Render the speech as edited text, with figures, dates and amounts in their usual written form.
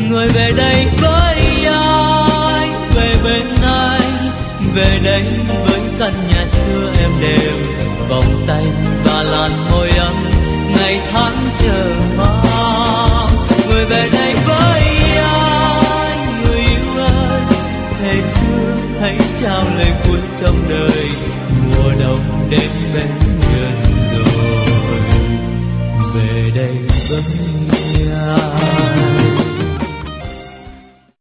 người về đây với ai, về bên anh, về đây với căn nhà xưa êm đềm, vòng tay và làn môi ấm ngày tháng chờ mong. Người về đây với anh, người yêu ơi, thề thương hãy trao lời cuối trong đời, mùa đông đến bên gần rồi, về đây với anh.